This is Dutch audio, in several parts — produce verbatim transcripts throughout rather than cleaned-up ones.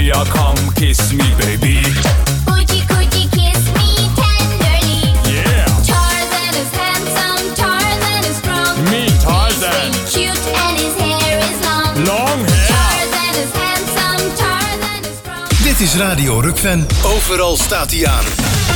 Julia, come kiss me, baby. Coochie coochie kiss me tenderly. Yeah. Tarzan is handsome, Tarzan is strong. Me, Tarzan. He's cute and his hair is long. Long hair. Tarzan is handsome, Tarzan is strong. Dit is Radio Rukven. Overal staat hij aan.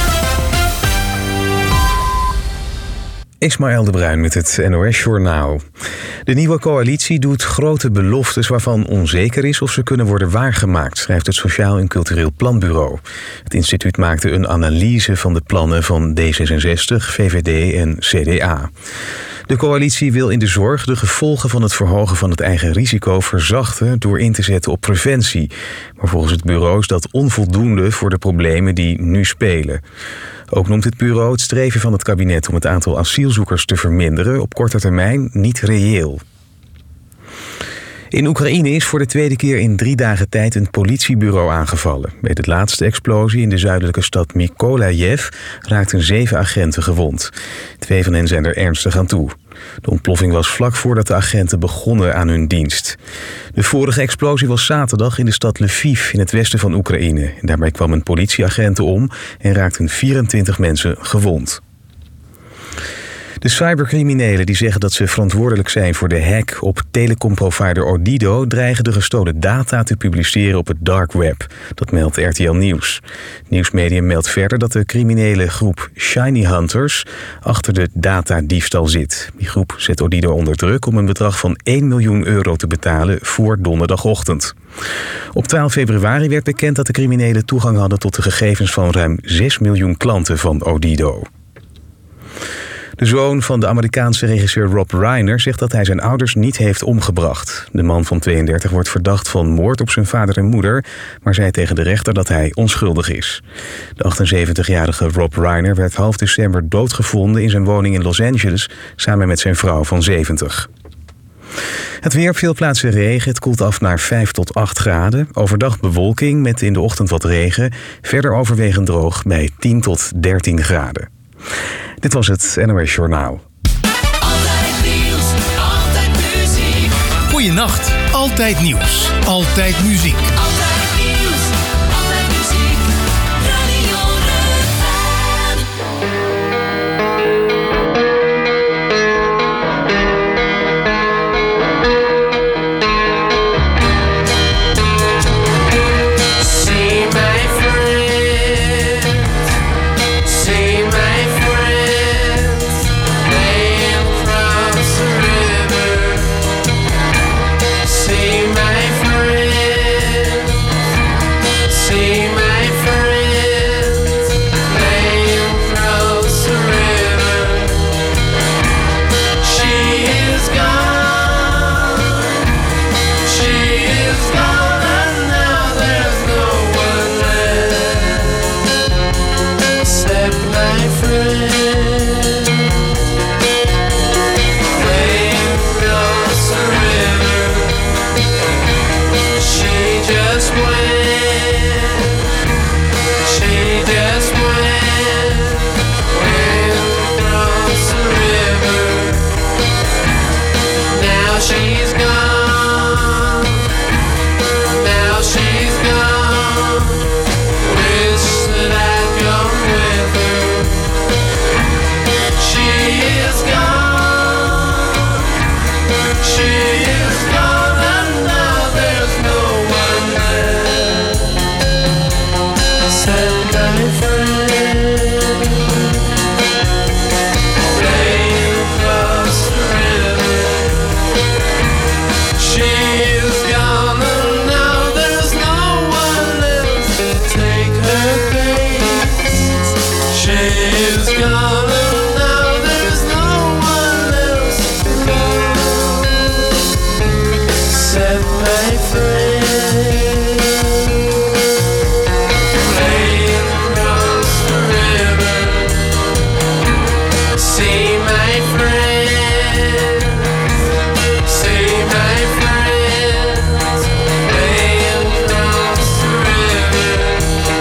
Ismaël de Bruin met het N O S-journaal. De nieuwe coalitie doet grote beloftes waarvan onzeker is of ze kunnen worden waargemaakt, schrijft het Sociaal en Cultureel Planbureau. Het instituut maakte een analyse van de plannen van D zesenzestig, V V D en C D A. De coalitie wil in de zorg de gevolgen van het verhogen van het eigen risico verzachten door in te zetten op preventie. Maar volgens het bureau is dat onvoldoende voor de problemen die nu spelen. Ook noemt het bureau het streven van het kabinet om het aantal asielzoekers te verminderen op korte termijn niet reëel. In Oekraïne is voor de tweede keer in drie dagen tijd een politiebureau aangevallen. Bij de laatste explosie in de zuidelijke stad Mykolajiv raakten zeven agenten gewond. Twee van hen zijn er ernstig aan toe. De ontploffing was vlak voordat de agenten begonnen aan hun dienst. De vorige explosie was zaterdag in de stad Lviv in het westen van Oekraïne. En daarbij kwam een politieagent om en raakten vierentwintig mensen gewond. De cybercriminelen die zeggen dat ze verantwoordelijk zijn voor de hack op telecomprovider Odido dreigen de gestolen data te publiceren op het dark web. Dat meldt R T L Nieuws. Nieuwsmedium meldt verder dat de criminele groep Shiny Hunters achter de datadiefstal zit. Die groep zet Odido onder druk om een bedrag van één miljoen euro te betalen voor donderdagochtend. Op twaalf februari werd bekend dat de criminelen toegang hadden tot de gegevens van ruim zes miljoen klanten van Odido. De zoon van de Amerikaanse regisseur Rob Reiner zegt dat hij zijn ouders niet heeft omgebracht. De man van tweeëndertig wordt verdacht van moord op zijn vader en moeder, maar zei tegen de rechter dat hij onschuldig is. De achtenzeventigjarige Rob Reiner werd half december doodgevonden in zijn woning in Los Angeles samen met zijn vrouw van zeventig. Het weer op veel plaatsen regen. Het koelt af naar vijf tot acht graden. Overdag bewolking met in de ochtend wat regen. Verder overwegend droog bij tien tot dertien graden. Dit was het N O S-journaal. Altijd nieuws, altijd muziek. Goeienacht, altijd nieuws, altijd muziek. Altijd nieuws, altijd muziek. Radio See my friend, see my friend, laying across the river. See my friend, see my friend, laying across the river. She is gone, she is gone, and now there's no one left except my friend, laying across the river. She just went, she just went, went across the river. Now she's gone, now she's gone. Wish that I'd gone with her. She is gone, she is gone, and now there's no one left except my friend, laying across the river. She is gone, and now there's no one else to take her place. She is gone, and now there's no one else to love except my friend, laying across the river. See my friend, see my friend, laying across the river.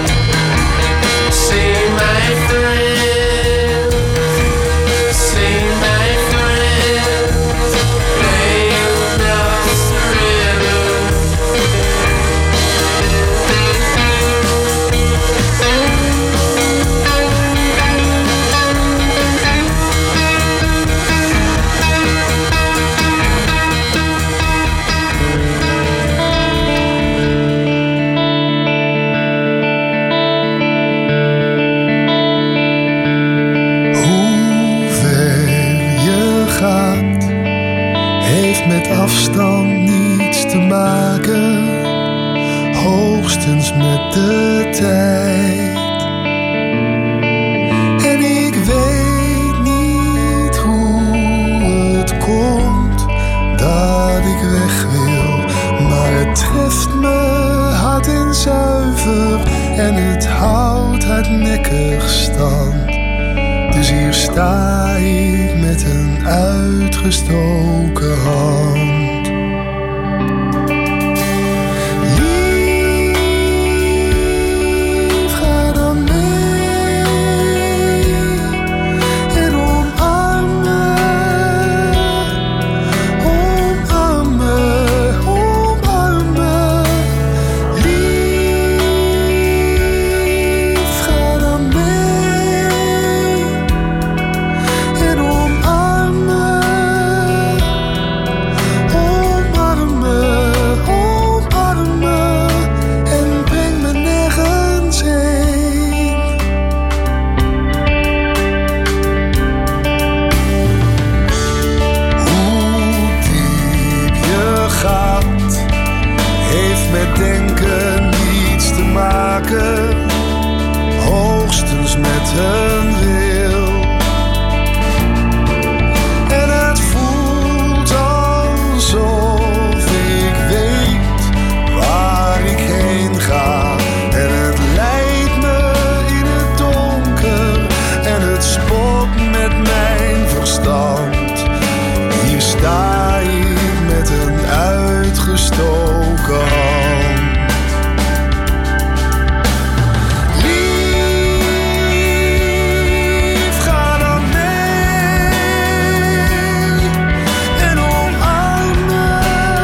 See my friend, see my friend, laying across the river. hoogstens met de tijd. En ik weet niet hoe het komt dat ik weg wil, maar het treft me hard en zuiver en het houdt hardnekkig stand. Dus hier sta ik met een uitgestoken hand. Lief, ga dan mee en omarm me, omarm me, omarm me. Lief, ga dan mee en omarm me, omarm me, omarm me en breng me nergens heen. Hoe diep je gaat, heeft met denken niets te maken, hoogstens met een wil. En het voelt alsof ik weet waar ik heen ga. En het leidt me in het donker en het spot met mijn verstand. Hier sta ik met een uitgestoken hand. Lief, ga dan mee en omarm me,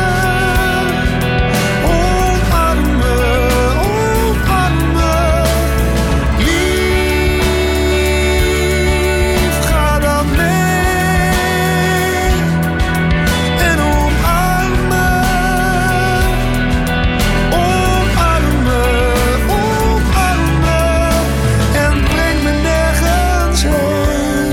omarm me, omarm me. Lief, ga dan mee en omarm me, omarm me, omarm me en breng me nergens heen.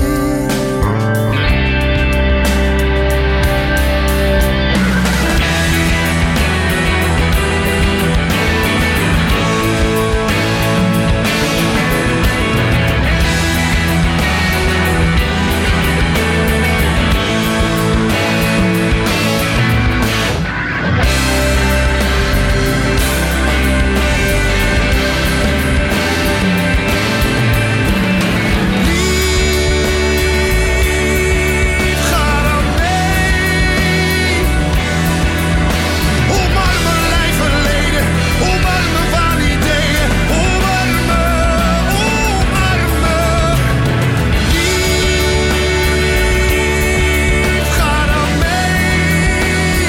Lief, ga dan mee. Omarm mijn lijf en leden, omarm mijn waanideeën, omarm me, omarm me. Lief, ga dan mee.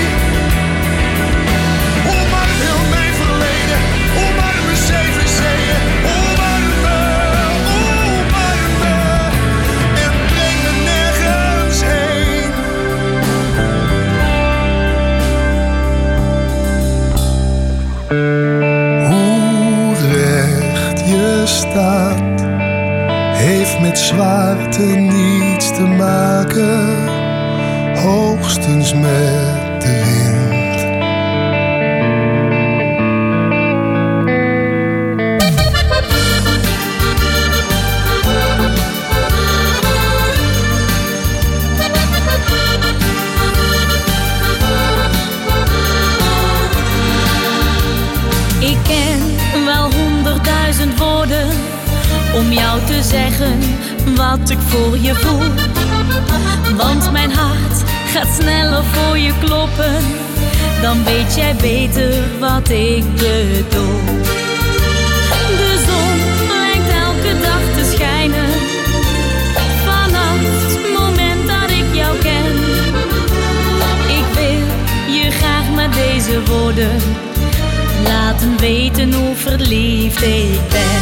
Omarm heel mijn verleden, omarm mijn zeven zeeën, omarm me, omarm me en breng me nergens heen. Hoe recht je staat, heeft met zwaarte niets te maken, hoogstens met de wind. Ik ken wel honderdduizend woorden om jou te zeggen wat ik voor je voel. Want mijn hart gaat sneller voor je kloppen, dan weet jij beter wat ik bedoel. De zon lijkt elke dag te schijnen, vanaf het moment dat ik jou ken. Ik wil je graag met deze woorden laten weten hoe verliefd ik ben.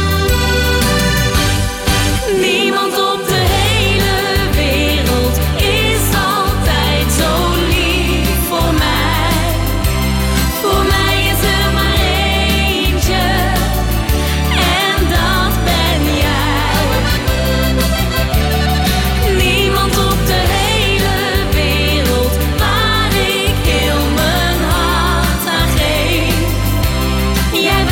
Niemand op de hele wereld is altijd zo lief voor mij. Voor mij is er maar eentje en dat ben jij. Niemand op de hele wereld waar ik heel mijn hart aan geef. Jij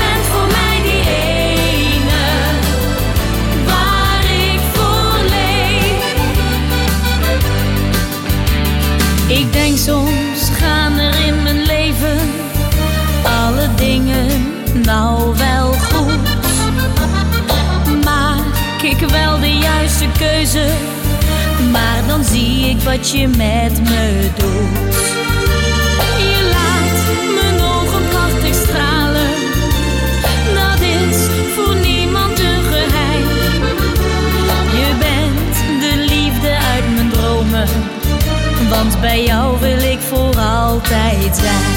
wat je met me doet. Je laat mijn ogen prachtig stralen. Dat is voor niemand een geheim. Je bent de liefde uit mijn dromen. Want bij jou wil ik voor altijd zijn.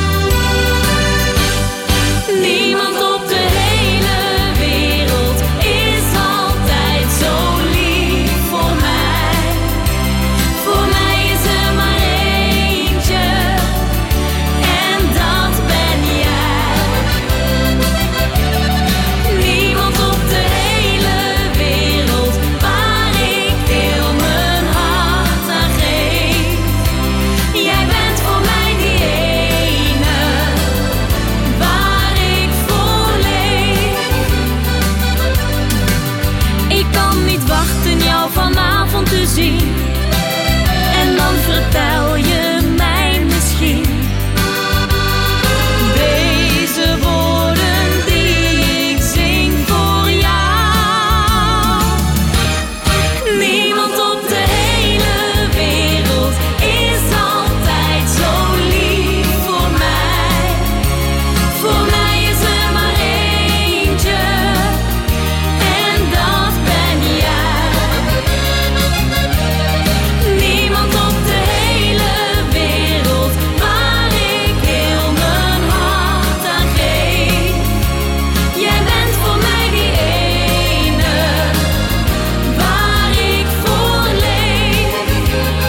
Niemand op de hele wereld is altijd zo lief voor mij. Voor mij is er maar eentje en dat ben jij. Niemand op de hele wereld waar ik heel mijn hart aan geef. Jij bent voor mij die ene waar ik voor leef. Ik kan niet wachten jou vanavond te zien. En dan vertel je mij misschien deze woorden die ik zing voor jou. Niemand op de hele wereld is altijd zo lief voor mij. Voor mij is er maar eentje en dat ben jij. Niemand op de hele wereld waar ik heel mijn hart aan geef. Jij bent voor mij die ene waar ik voor leef.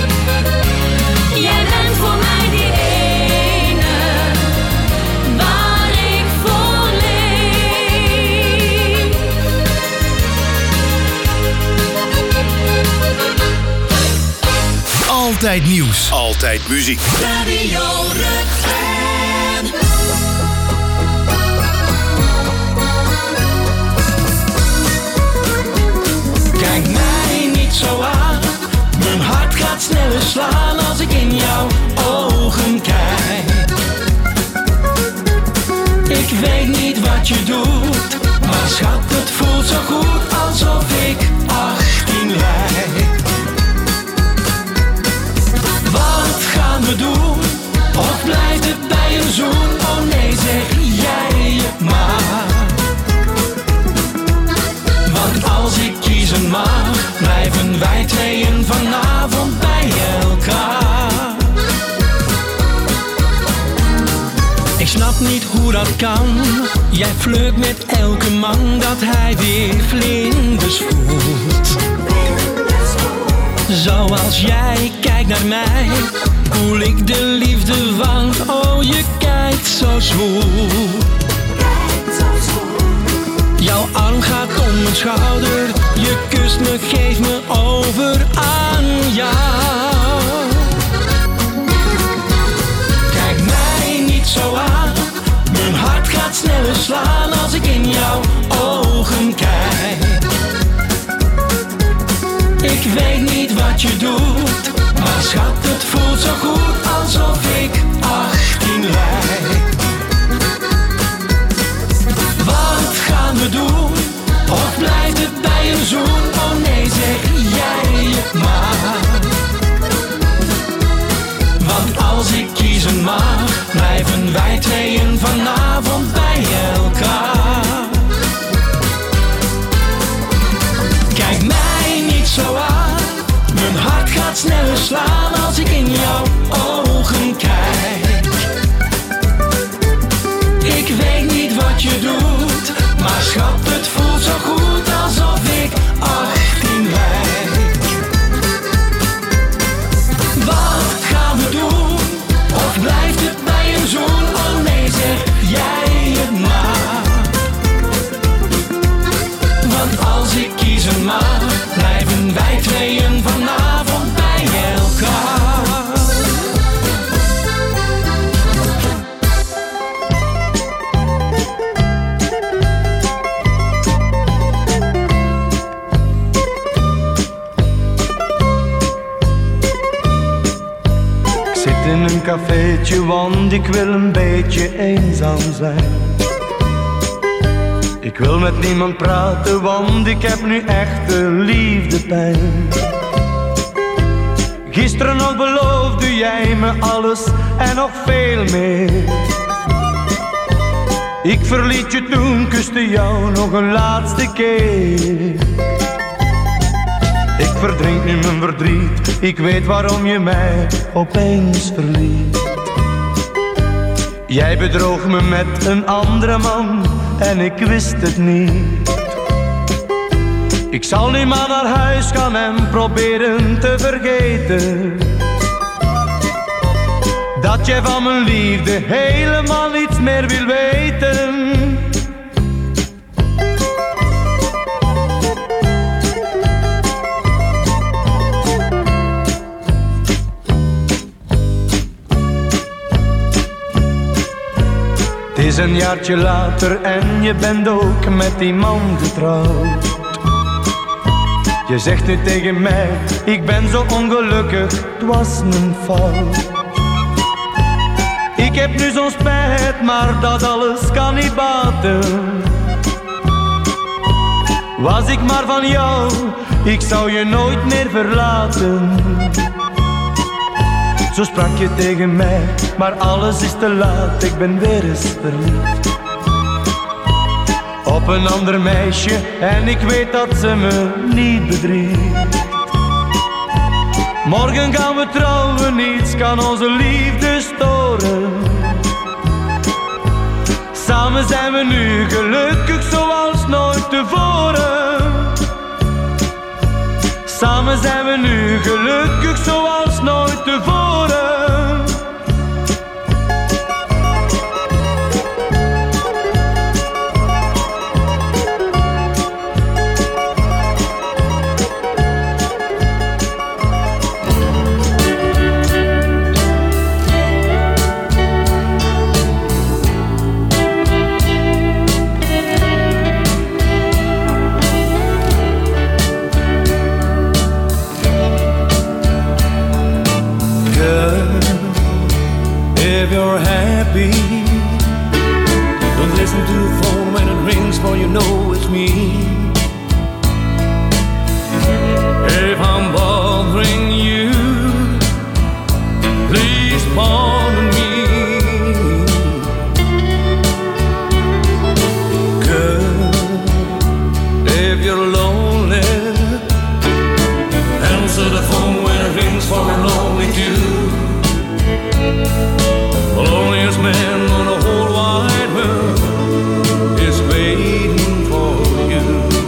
Jij bent voor mij die ene waar ik voor leef. Altijd nieuws. Altijd muziek. Radio Rukven. Kijk mij niet zo aan. Mijn hart gaat sneller slaan als ik in jouw ogen kijk. Ik weet niet wat je doet, maar schat, het voelt zo goed alsof ik achttien lijk. Wat gaan we doen? Of blijft het bij een zoen? Oh nee, zeg jij het maar. Want als ik kiezen mag, blijven wij tweeën vanavond bij elkaar. Ik snap niet hoe dat kan. Jij flirt met elke man dat hij weer vlinders voelt. Zoals jij kijkt naar mij, voel ik de liefde, want oh je kijkt zo zwoel. Jouw arm gaat om mijn schouder, je kust me, geeft me over aan jou. Kijk mij niet zo aan, mijn hart gaat sneller slaan als ik in jouw ogen kijk. Ik weet niet wat je doet, maar schat, het voelt zo goed alsof ik achttien lijk. Wat gaan we doen? Of blijft het bij een zoen? Oh nee, zeg jij het maar. Want als ik kiezen mag, blijven wij tweeën vanavond bij elkaar. Kijk mij niet zo aan, mijn hart gaat sneller slaan als ik in jouw ogen kijk. Ik weet niet wat je doet, maar schat, het voelt zo goed alsof ik achttien lijk. Wat gaan we doen? Of blijft het bij een zoen? Oh nee, zeg jij het maar. Want als ik kiezen mag, blijven wij tweeën vanavond bij elkaar. Ik zit in een cafeetje, want ik wil een beetje eenzaam zijn. Ik wil met niemand praten, want ik heb nu echte liefdepijn. Gisteren nog beloofde jij me alles en nog veel meer. Ik verliet je toen, kuste jou nog een laatste keer. Ik verdrink nu mijn verdriet, ik weet waarom je mij opeens verliet. Jij bedroog me met een andere man en ik wist het niet. Ik zal nu maar naar huis gaan en proberen te vergeten dat jij van mijn liefde helemaal niets meer wil weten. Het is een jaartje later en je bent ook met die man getrouwd. Je zegt nu tegen mij, ik ben zo ongelukkig, het was mijn fout. Ik heb nu zo'n spijt, maar dat alles kan niet baten. Was ik maar van jou, ik zou je nooit meer verlaten. Zo sprak je tegen mij, maar alles is te laat, ik ben weer eens verliefd op een ander meisje en ik weet dat ze me niet bedriegt. Morgen gaan we trouwen, niets kan onze liefde storen. Samen zijn we nu gelukkig zoals nooit tevoren. Samen zijn we nu gelukkig zoals nooit tevoren. If you're happy, don't listen to the phone when it rings, for you know it's me. If I'm bothering you, please pardon me. Girl, if you're lonely, answer the phone when it rings, for I'm lonely too. The loneliest man on the whole wide world is waiting for you.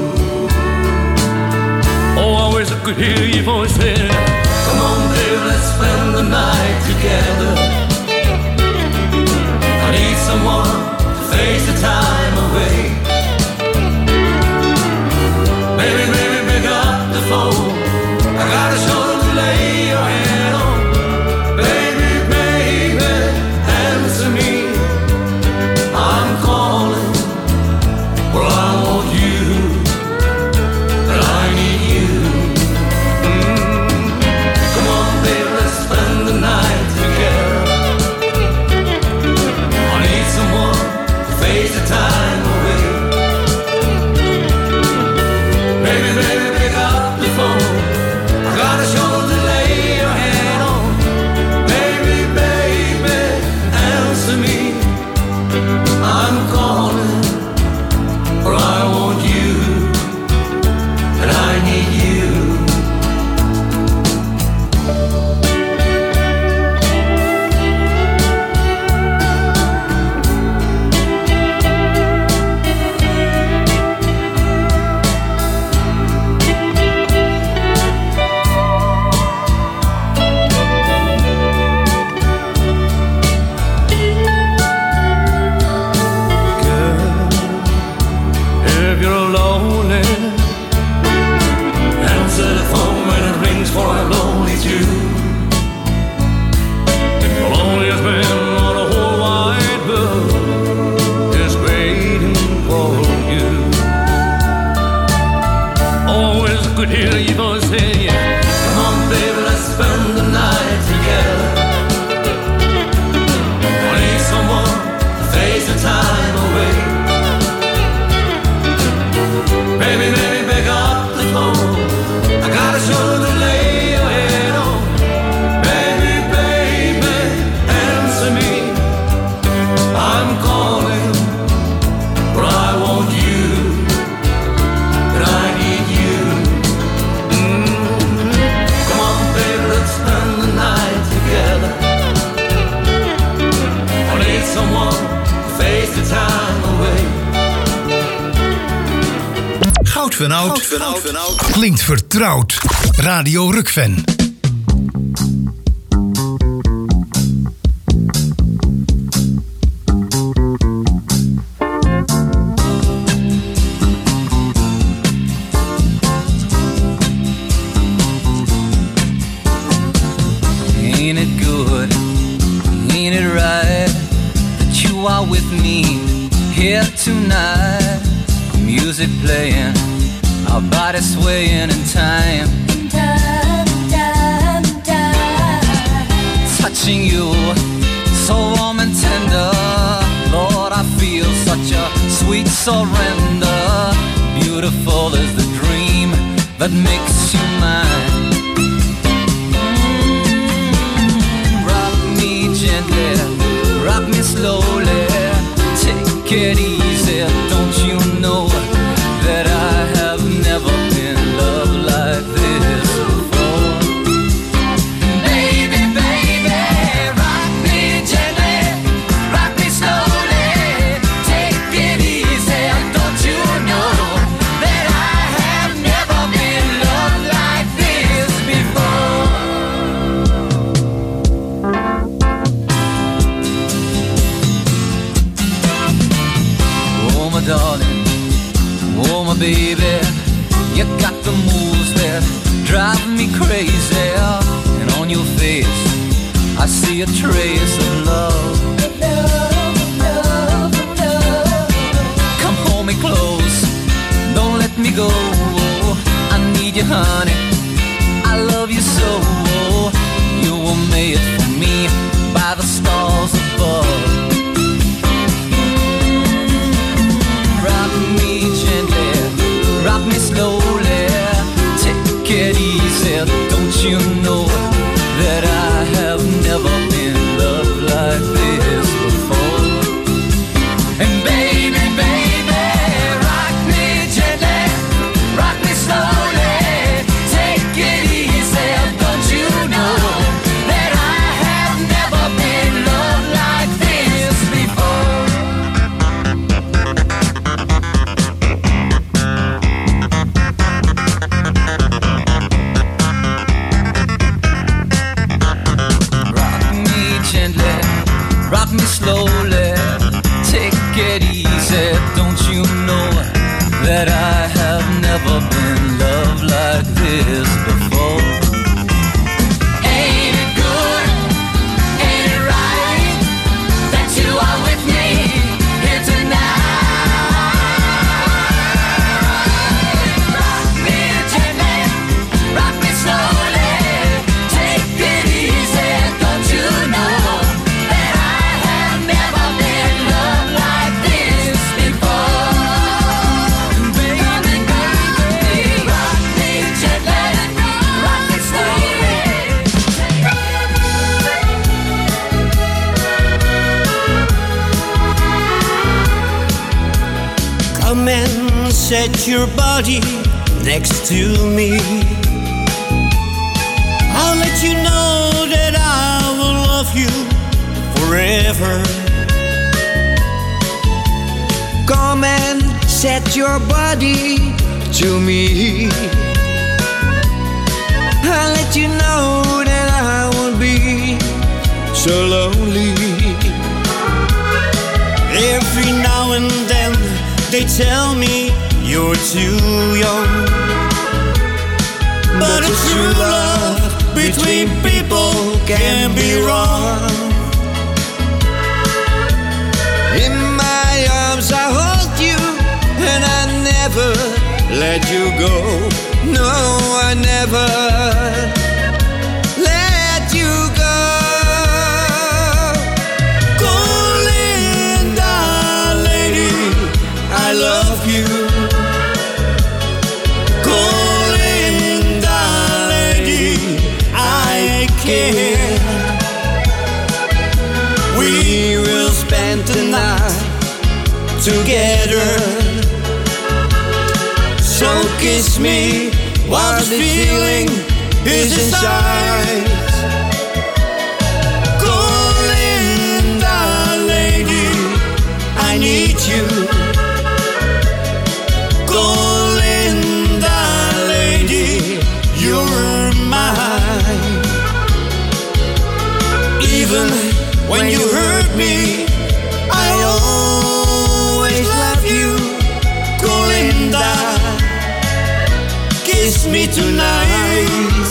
Oh, I wish I could hear your voice saying, come on, baby, let's spend the night together. Oud van oud. Oud van oud van oud. Klinkt vertrouwd. Radio Rukven. Ain't it good, ain't it right that you are with me here tonight? Music playing, our bodies swaying in time. Time, time, time. Touching you, so warm and tender. Lord, I feel such a sweet surrender. Beautiful is the dream that makes you mine. Gently, rock me slowly, take it easy. Don't you know that I have never been loved like this before? Baby, baby, rock me gently, rock me slowly, take it easy. Don't you know that I have never been loved like this before? Darling, oh my baby, you got the moves that drive me crazy. And on your face, I see a trace of love. Love, love, love. Come hold me close, don't let me go. I need you, honey, I love you so. You were made for me by the stars above. Rock me slowly, take it easy. Don't you know that I have never been loved like this before? And baby, baby, rock me gently, rock me slowly, take it easy. Don't you know that I have never been loved like this before? Rock me slowly, take it easy. Don't you know that I have never been loved like this before? Ain't it good, ain't it right that you are with me here tonight? Rock me gently, rock me slowly, take it easy. Don't you know Come and set your body next to me. I'll let you know that I will love you forever. Come and set your body to me. I'll let you know that I won't be so lonely. Every now and then they tell me you're too young, but a true love between people can be wrong. In my arms I hold you and I never let you go. No, I never let you go. Go, Linda, lady, I love you. Go, Linda, lady, I care. We will spend the night together. So kiss me while the feeling is inside. Go, Linda, lady, I need you. Go, Linda. kiss me tonight.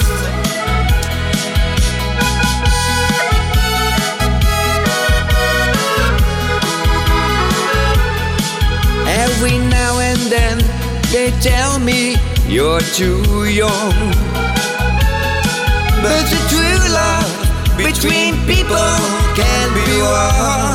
Every now and then they tell me you're too young, but the true love between people can't be wrong.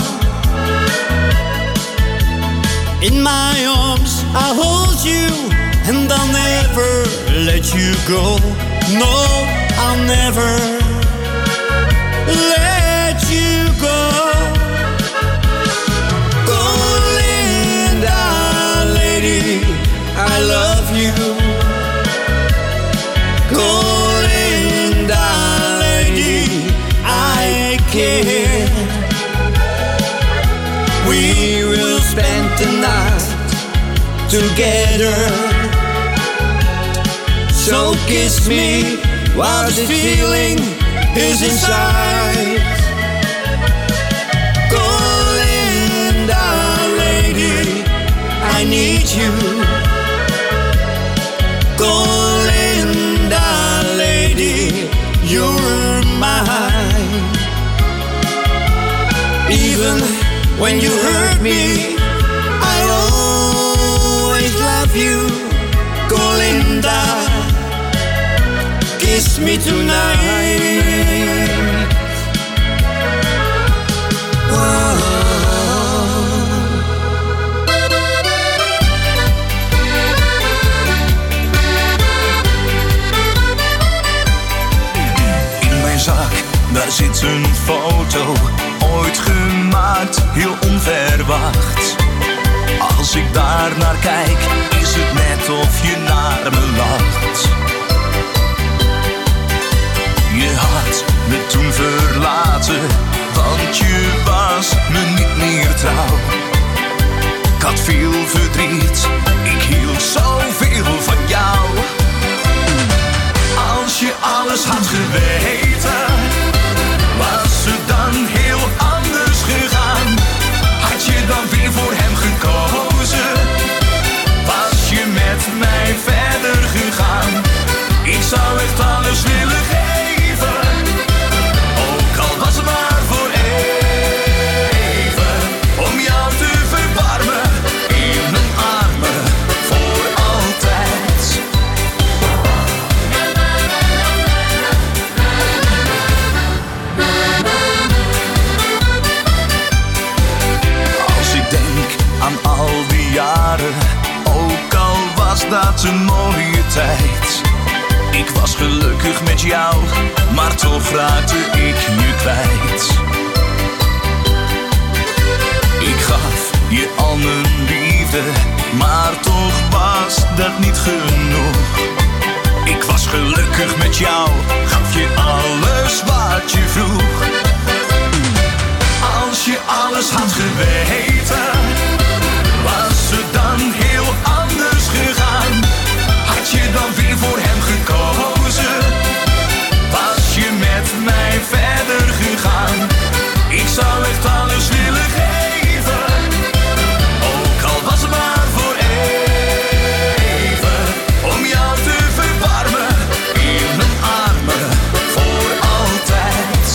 In my arms I'll hold you and I'll never let you go. No, I'll never let you go. Oh, Linda, lady, I love you. Oh, Linda, lady, I care. We will spend the night together. So kiss me while this feeling is inside. Go, Linda, lady, I need you. Go, Linda, lady, you're mine. Even when you hurt me, I always love you. Go, Linda, kiss me tonight. Whoa. In mijn zak, daar zit een foto, ooit gemaakt, heel onverwacht. Als ik daar naar kijk, is het net of je naar me lacht. Je had me toen verlaten, want je was me niet meer trouw. Ik had veel verdriet, ik hield zoveel van jou. Als je alles had geweten, was het dan heel anders gegaan? Had je dan weer voor hem gekozen? Was je met mij verder gegaan? Ik zou echt alles willen geven, ook al was het maar voor even, om jou te verwarmen in mijn armen voor altijd. Als ik denk aan al die jaren, ook al was dat een mooie tijd. Ik was gelukkig met jou, maar toch raakte ik je kwijt. Ik gaf je al mijn liefde, maar toch was dat niet genoeg. Ik was gelukkig met jou, gaf je alles wat je vroeg. Als je alles had geweten, was het dan heel anders gegaan? Had je dan weer voor hem gekozen? Was je met mij verder gegaan? Ik zou echt alles willen geven, ook al was het maar voor even, om jou te verwarmen in mijn armen voor altijd.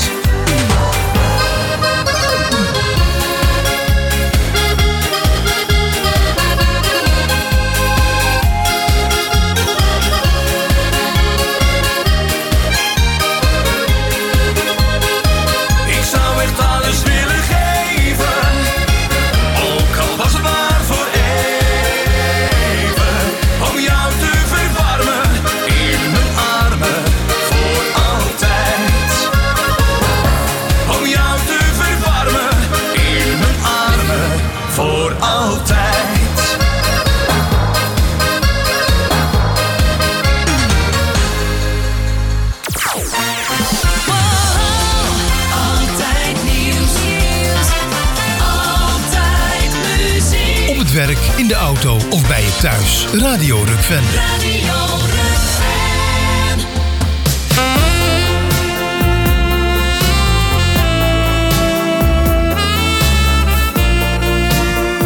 Werk, in de auto of bij je thuis. Radio Rukven. Radio Rukven.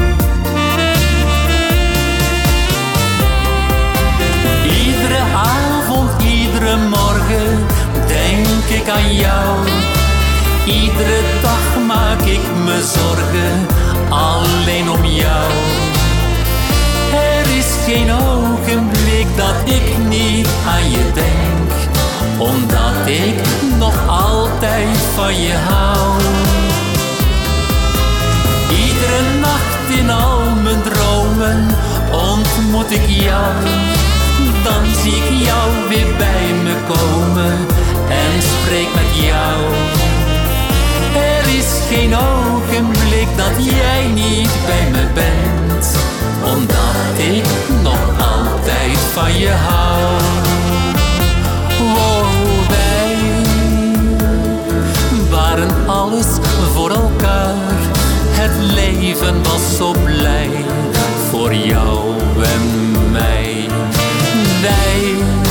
Iedere avond Iedere dag maak ik me zorgen, alleen om jou. Er is geen ogenblik dat ik niet aan je denk, omdat ik nog altijd van je hou. Iedere nacht in al mijn dromen ontmoet ik jou. Dan zie ik jou weer bij me komen en spreek met jou. Er is geen ogenblik dat jij niet bij me bent, omdat ik nog altijd van je hou. Oh, wij waren alles voor elkaar. Het leven was zo blij voor jou en mij. Wij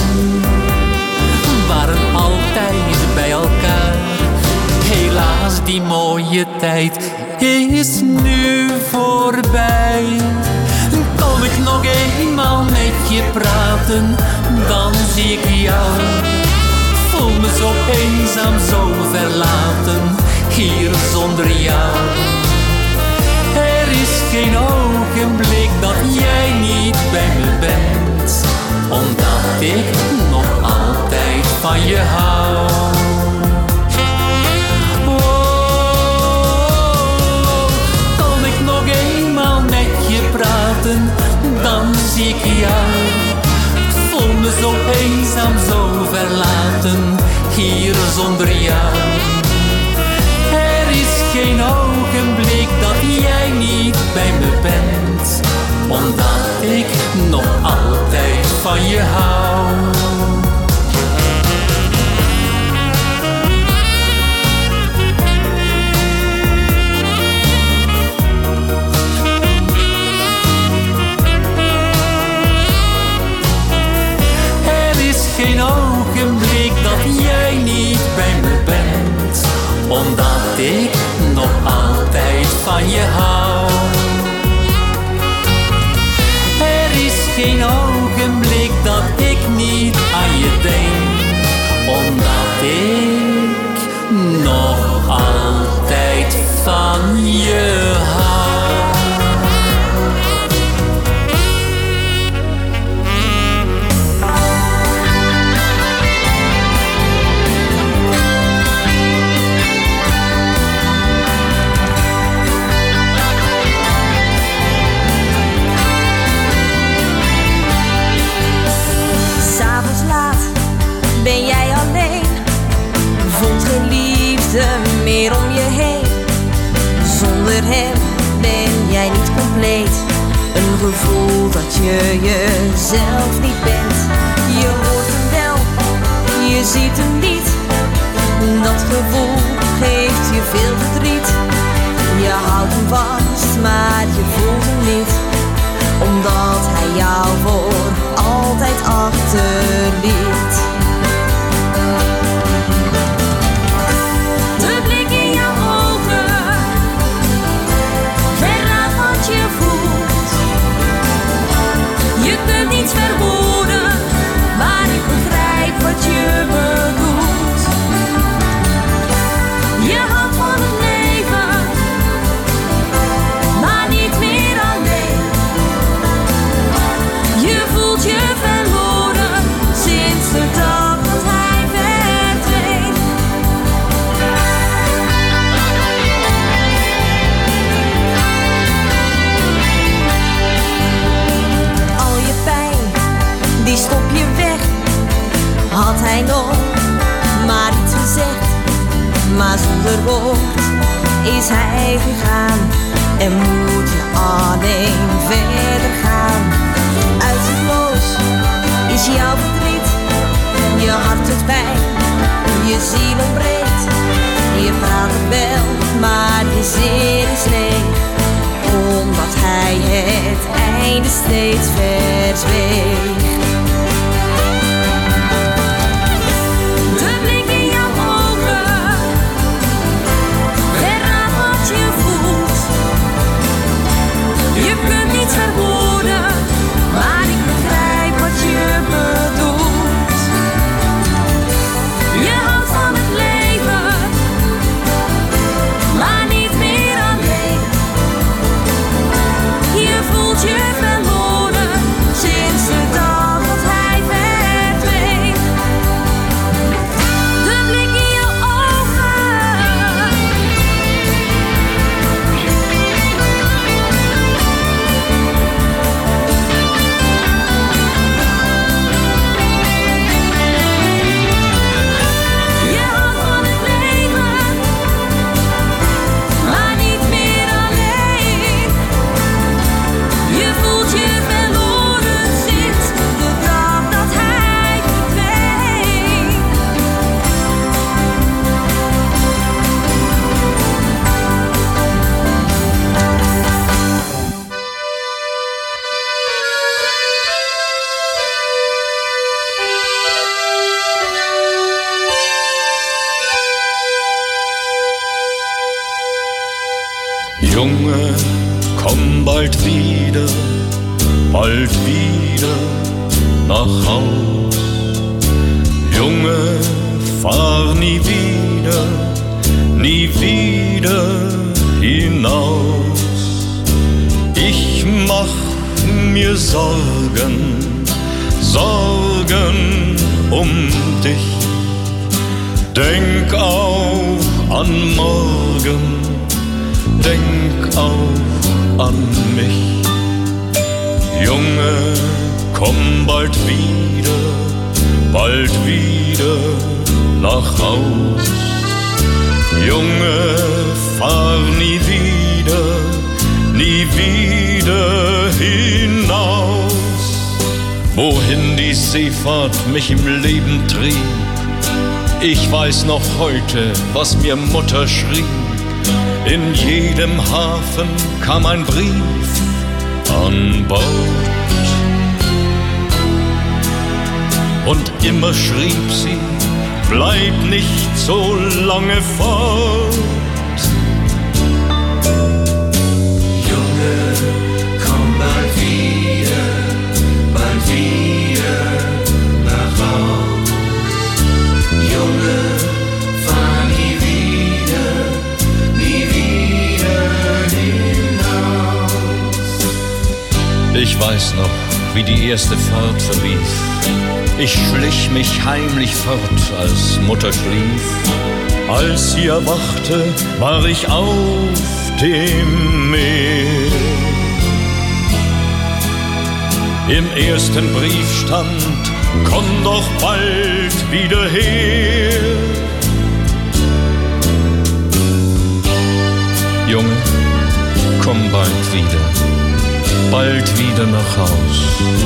waren altijd bij elkaar. Helaas, die mooie tijd is nu voorbij. Kom ik nog eenmaal met je praten, dan zie ik jou. Voel me zo eenzaam, zo verlaten, hier zonder jou. Er is geen ogenblik dat jij niet bij me bent, omdat ik nog altijd van je hou. Oh, kom ik nog eenmaal met je praten, dan zie ik jou. Ik voel me zo eenzaam, zo verlaten, hier zonder jou. Er is geen ogenblik dat jij niet bij me bent, omdat ik nog altijd van je hou. Er is geen ogenblik dat jij niet bij me bent, omdat ik nog altijd van je hou. Er is geen ogenblik dat ik niet aan je denk, omdat ik nog altijd van je hou. Ben jij alleen, voelt geen liefde meer om je heen. Zonder hem ben jij niet compleet. Een gevoel dat je jezelf niet bent. Je hoort hem wel, je ziet hem niet. Dat gevoel geeft je veel verdriet. Je houdt hem vast, maar je voelt hem niet, omdat hij jou voor altijd achterliet. De blik in jouw ogen verraadt wat je voelt. Je kunt niets verwoorden, maar ik begrijp wat je bedoelt. Je houdt van het leven, maar niet meer alleen. Je voelt je verloren sinds de dag dat hij verdween. Al je pijn, die stop je weg. Had hij nog maar iets gezegd, maar zonder woord is hij gegaan. En moet je alleen verder gaan. Uitzichtloos is jouw verdriet. Je hart doet pijn, je ziel ontbreekt. Je praat het wel, maar je zin is leeg, omdat hij het einde steeds verzweeg. De blik in jouw ogen verraadt wat je voelt. Je kunt niets verwoorden, maar ik begrijp wat je bedoelt. Je houdt van het leven, komm bald wieder, bald wieder nach Haus. Junge, fahr nie wieder, nie wieder hinaus. Ich mach mir Sorgen, Sorgen um dich. Denk auch an morgen, denk auch an mich. Junge, komm bald wieder, bald wieder nach Haus. Junge, fahr nie wieder, nie wieder hinaus. Wohin die Seefahrt mich im Leben trieb, ich weiß noch heute, was mir Mutter schrieb. In jedem Hafen kam ein Brief an Bord. Und immer schrieb sie, bleib nicht so lange fort. Junge, komm bald wieder, bald wieder nach Haus. Junge, fahr nie wieder, nie wieder hinaus. Ich weiß noch, wie die erste Fahrt verlief. Ich schlich mich heimlich fort, als Mutter schlief. Als sie erwachte, war ich auf dem Meer. Im ersten Brief stand, komm doch bald wieder her. Junge, komm bald wieder, bald wieder nach Haus.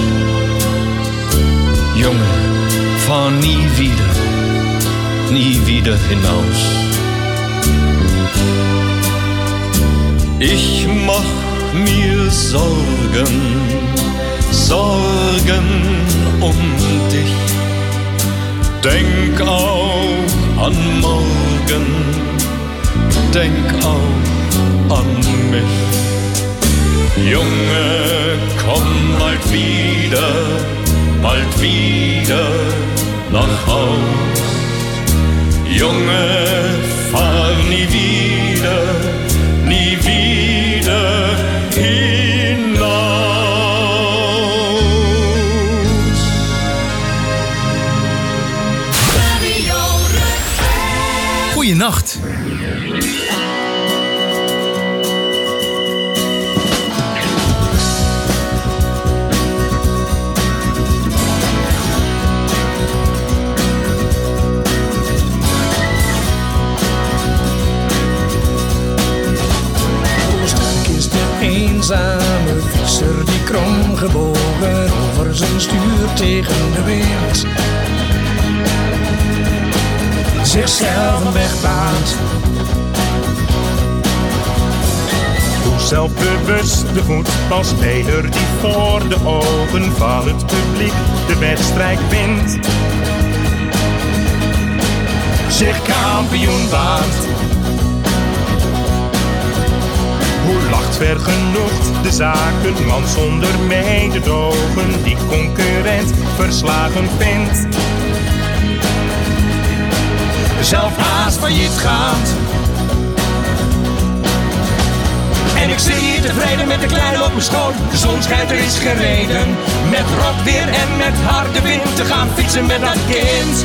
Junge, fahr nie wieder, nie wieder hinaus. Ich mach mir Sorgen, Sorgen um dich. Denk auch an morgen, denk auch an mich. Junge, komm bald wieder, bald wieder nach Haus. Junge, fahr nie wieder, nie wieder hinaus. Goeienacht. Eenzame visser die krom gebogen over zijn stuur tegen de wind zichzelf een weg baant. Hoe zelfbewust de voetbalspeler die voor de ogen van het publiek de wedstrijd wint, zich kampioen baant. Hoe lacht vergenoegd de zakenman zonder mededogen die concurrent verslagen vindt. Zelf haast failliet gaat. En ik zit hier tevreden met de kleine op mijn schoot. De zon schijnt, er is gereden. Met rot weer en met harde wind te gaan fietsen met dat kind.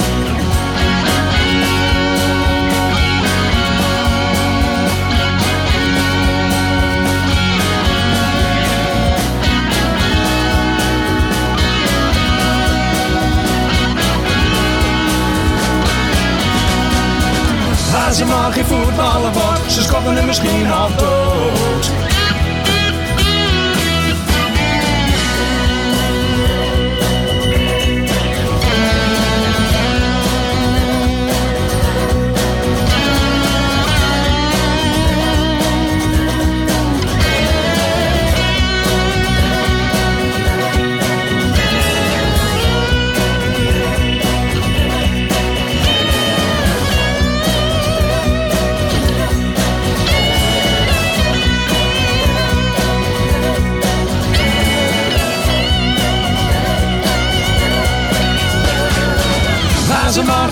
Als ze maar geen voetballer wordt, ze schoppen hem misschien al dood.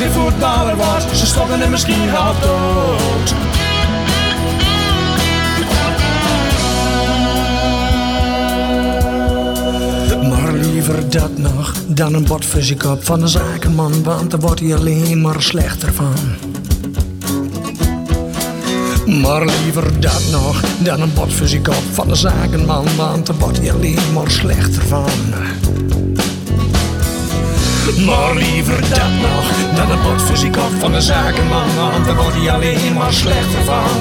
weer voetballer wordt, ze stoppen er misschien half dood. Maar liever dat nog dan een botfusiekop van een zakenman, want daar wordt hij alleen maar slechter van. Maar liever dat nog dan een botfusiekop van een zakenman, want daar wordt hij alleen maar slechter van. Maar liever dat nog dan een botfusiekop van een zakenman, want daar wordt hij alleen maar slechter van.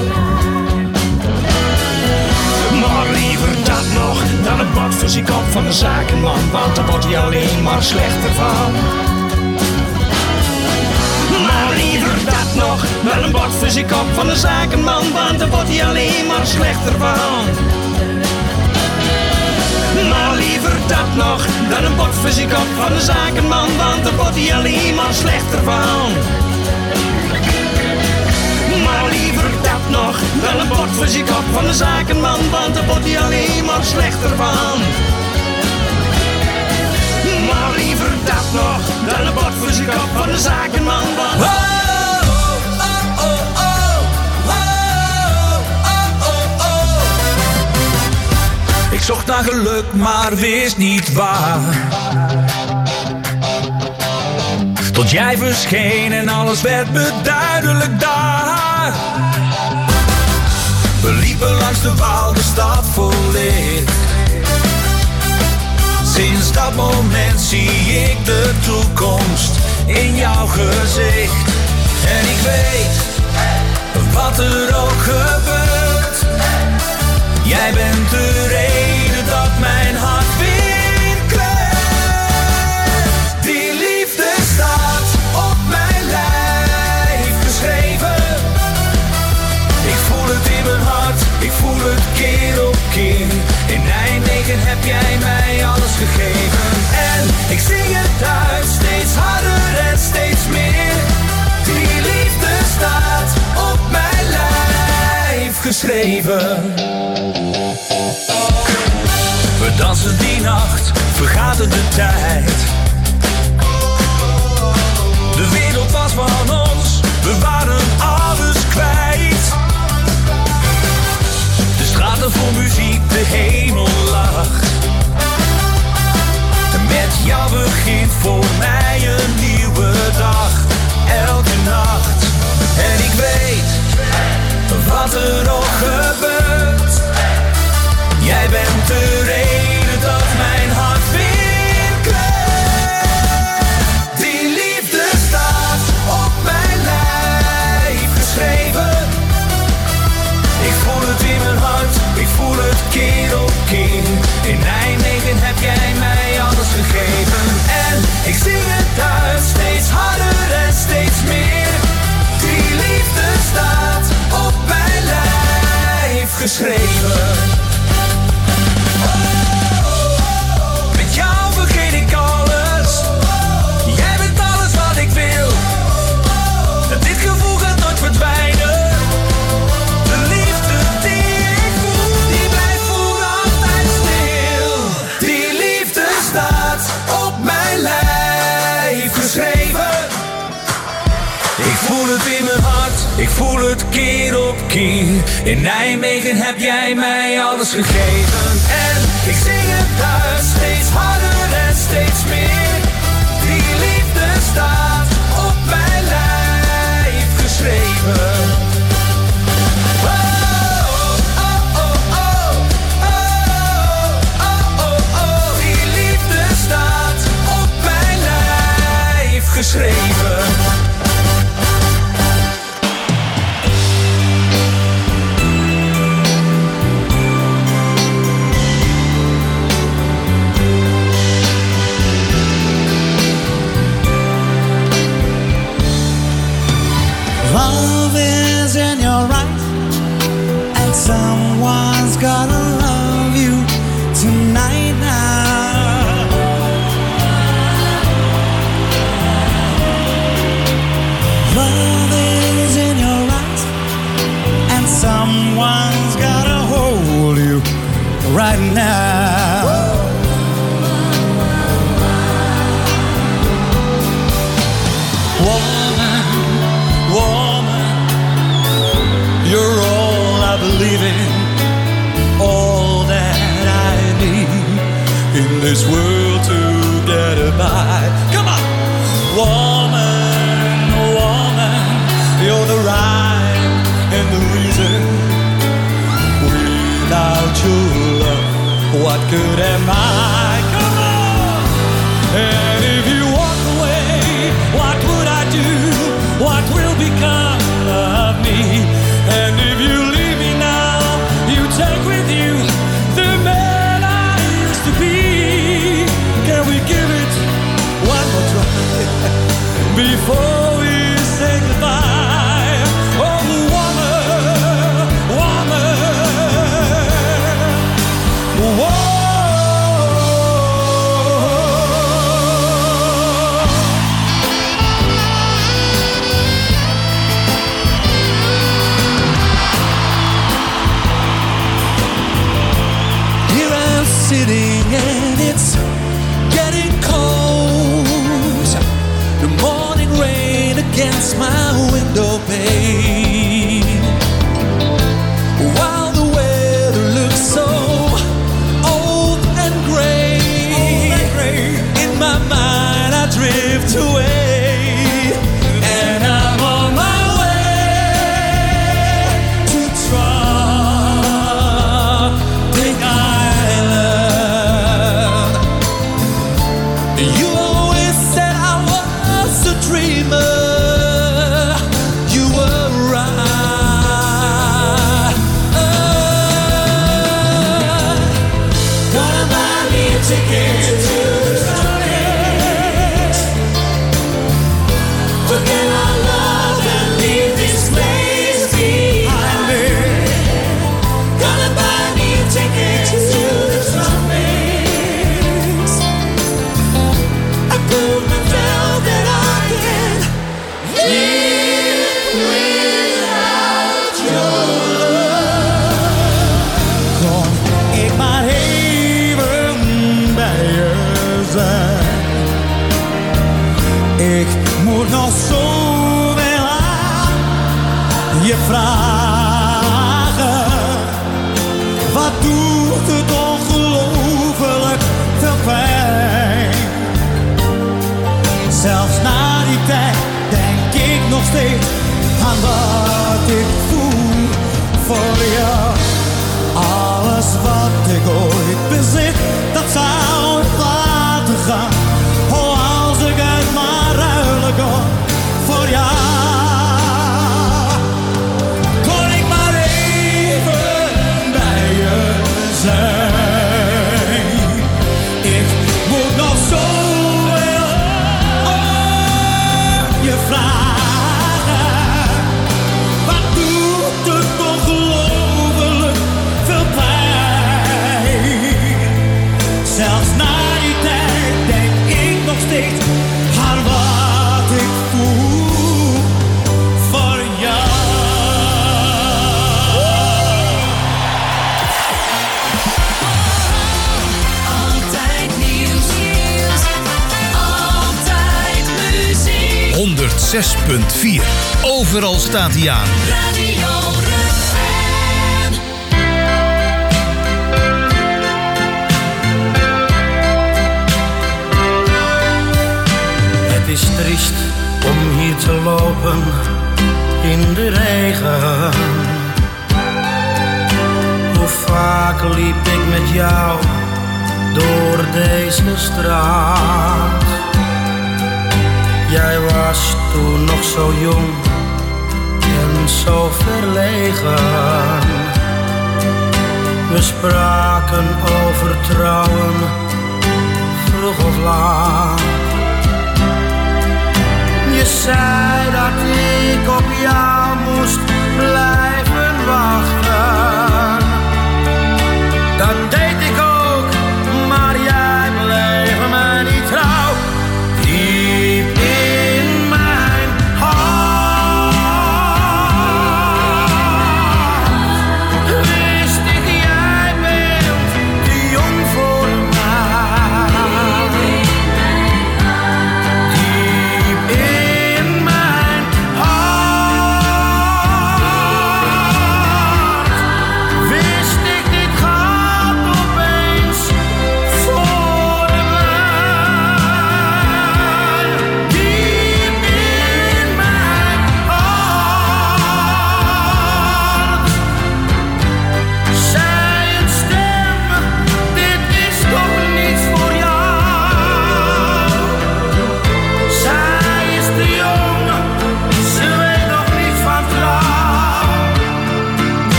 Maar liever dat nog dan een botfusiekop van een zakenman, want daar wordt hij alleen maar slechter van. Maar liever dat nog dan een botfusiekop van een zakenman, want daar wordt hij alleen maar slechter van. Maar liever dat nog dan een botfusiekop van een zakenman, want daar wordt hij alleen maar slechter van. Maar liever dat nog dan een botfusiekop van een zakenman, want daar wordt hij alleen maar slechter van. Maar liever dat nog dan een botfusiekop van een zakenman, want... Oh, oh, oh, oh, oh, oh, oh. Ik zocht naar geluk, maar wist niet waar. Tot jij verscheen en alles werd me duidelijk daar. We liepen langs de Waal, de stad vol licht. Sinds dat moment zie ik de toekomst in jouw gezicht. En ik weet, wat er ook gebeurt, jij bent de reden dat mijn hart weer kleurt. Die liefde staat op mijn lijf geschreven. Ik voel het in mijn hart, ik voel het keer op keer. In Nijmegen heb jij mij alles gegeven. En ik zing het uit, steeds harder en steeds meer. Die liefde staat op mijn lijf geschreven. We dansen die nacht, vergaten de tijd. De wereld was van ons, we waren alles kwijt. De straten vol muziek, de hemel lacht. Met jou begint voor mij een nieuwe dag, elke nacht. En ik weet, wat er ook gebeurt, jij bent de reden dat mijn hart weer kleurt. Die liefde staat op mijn lijf geschreven. Ik voel het in mijn hart, ik voel het keer op keer. In Nijmegen heb jij mij alles gegeven. En ik zing het uit, steeds harder en steeds meer. Die liefde staat op mijn lijf geschreven. Met jou vergeet ik alles. Jij bent alles wat ik wil. Dit gevoel gaat nooit verdwijnen. De liefde die ik voel, die blijft voor altijd stil. Die liefde staat op mijn lijf geschreven. Ik voel het in mijn hart, ik voel het keer op keer. In Nijmegen heb jij mij alles gegeven. En ik zing het uit, steeds harder en steeds meer. Die liefde staat op mijn lijf geschreven. Oh, oh, oh, oh, oh, oh, oh, oh. Die liefde staat op mijn lijf geschreven. Love is in your eyes, and someone's gotta love you tonight now. Love is in your eyes, and someone's gotta hold you right now. One this world to get by. Come on! Woman, woman, you're the rhyme and the reason. Without your love, what good am I? Come on! And if you walk away, what would I do? What will become of me? And if you leave me now, you take with you the man I used to be. Can we give it one more try before we say goodbye? Oh, woman, woman, whoa. Sitting and it's getting cold. The morning rain against my window pane. While the weather looks so old and gray, old and gray. In my mind I drift away, and I'm on my way to Tropic Island. You always said I was a dreamer. You were right. Gonna buy me a ticket to the tropics. Forget our love and leave this place behind me. Gonna buy me a ticket to the tropics. I prove myself that I can live without your love. Kom ik maar even bij je zijn. Ik moet nog zoveel aan je vragen. Wat doet het ongelooflijk veel pijn. Zelfs na die tijd denk ik nog steeds aan wat ik voel voor jou. Alles wat ik ooit bezit, dat zou ik laten gaan. Oh, als ik het maar ruilen kon voor jou. Kon ik maar even bij je zijn. Ik moet nog zoveel om je vragen. Wat doet het ongelooflijk veel pijn. Zelfs na die tijd denk ik nog steeds aan wat ik voel voor jou. Altijd nieuws, altijd muziek. honderdzes punt vier. Overal staat hij aan. Radio Rukven. Het is triest om hier te lopen in de regen. Hoe vaak liep ik met jou door deze straat. Jij was toen nog zo jong en zo verlegen. We spraken over trouwen, vroeg of laat. Je zei dat ik op jou moest blijven wachten. Dat deed ik ook, maar jij bleef mij niet trouw. Diep in mijn hart wist ik, jij bent te jong voor mij. Diep in mijn hart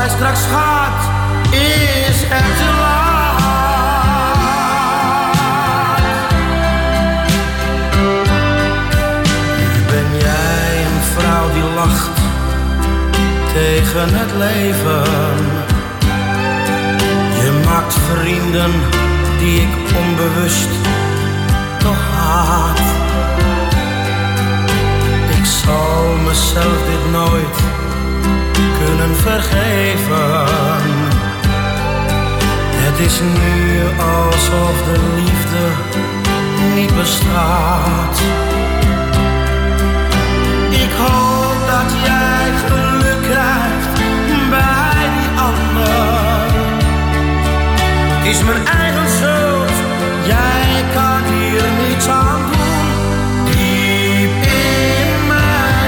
zij straks gaat, is het te laat. Nu ben jij een vrouw die lacht tegen het leven. Je maakt vrienden die ik onbewust toch haat. Ik zal mezelf dit nooit kunnen vergeven. Het is nu alsof de liefde niet bestaat. Ik hoop dat jij geluk krijgt bij die ander. Het is mijn eigen schuld, jij kan hier niets aan doen. Diep in mijn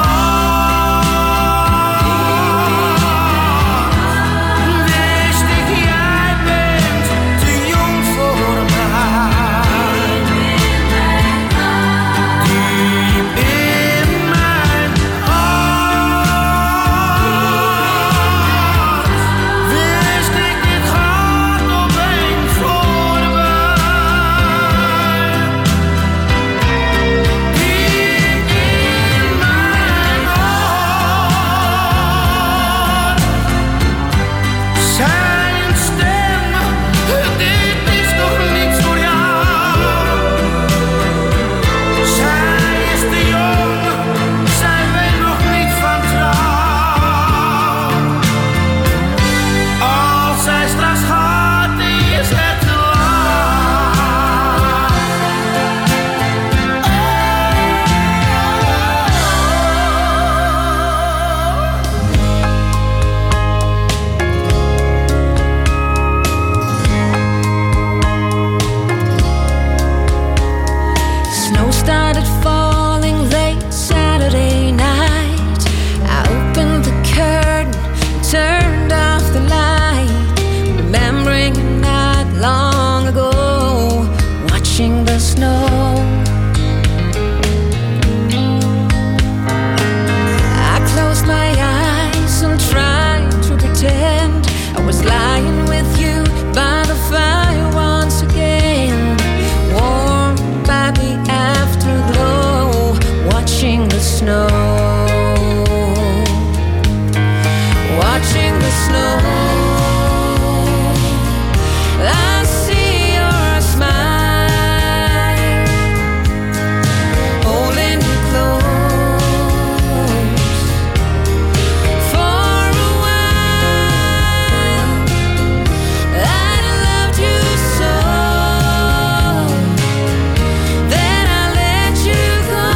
hart wist ik, jij bent te jong voor mij. Diep in mijn hart wist ik, dit gaat opeens voorbij. Diep in mijn hart zijn een stem, dit is toch niets voor jou. Zij is te jong, zij weet nog niet van trouw. Als zij straks gaat, is het te laat. Snow started falling late Saturday night. I opened the curtain, turned off the light, remembering a night long ago, watching the snow. I closed my eyes and tried to pretend I was lying with you by the fire once again, warmed by the afterglow, watching the snow, watching the snow. I see your smile, holding you close for a while. I loved you so, then I let you go.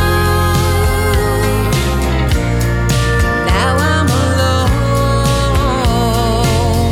Now I'm alone.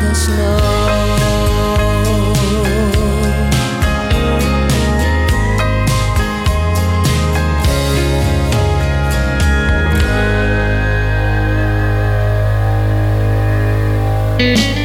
the snow. Mm-hmm.